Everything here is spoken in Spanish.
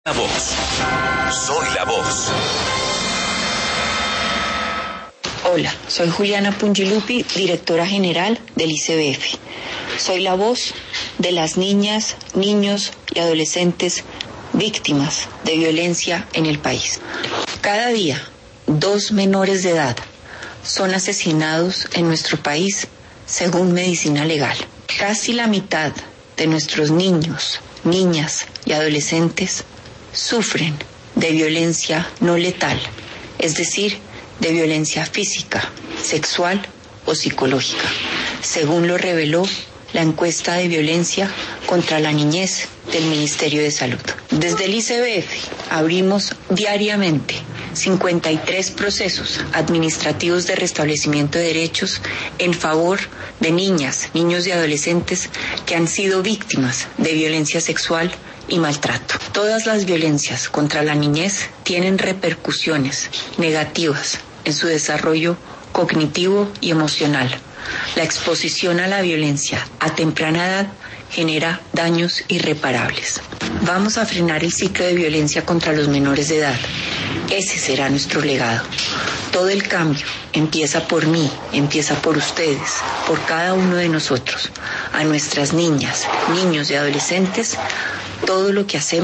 La voz. Soy la voz. Hola, soy Juliana Pungilupi, directora general del ICBF. Soy la voz de las niñas, niños y adolescentes víctimas de violencia en el país. Cada día, 2 menores de edad son asesinados en nuestro país según Medicina Legal. Casi la mitad de nuestros niños, niñas y adolescentes sufren de violencia no letal, es decir, de violencia física, sexual o psicológica, según lo reveló la encuesta de violencia contra la niñez del Ministerio de Salud. Desde el ICBF abrimos diariamente 53 procesos administrativos de restablecimiento de derechos en favor de niñas, niños y adolescentes que han sido víctimas de violencia sexual y maltrato. Todas las violencias contra la niñez tienen repercusiones negativas en su desarrollo cognitivo y emocional. La exposición a la violencia a temprana edad genera daños irreparables. Vamos a frenar el ciclo de violencia contra los menores de edad. Ese será nuestro legado. Todo el cambio empieza por mí, empieza por ustedes, por cada uno de nosotros. A nuestras niñas, niños y adolescentes, todo lo que hacemos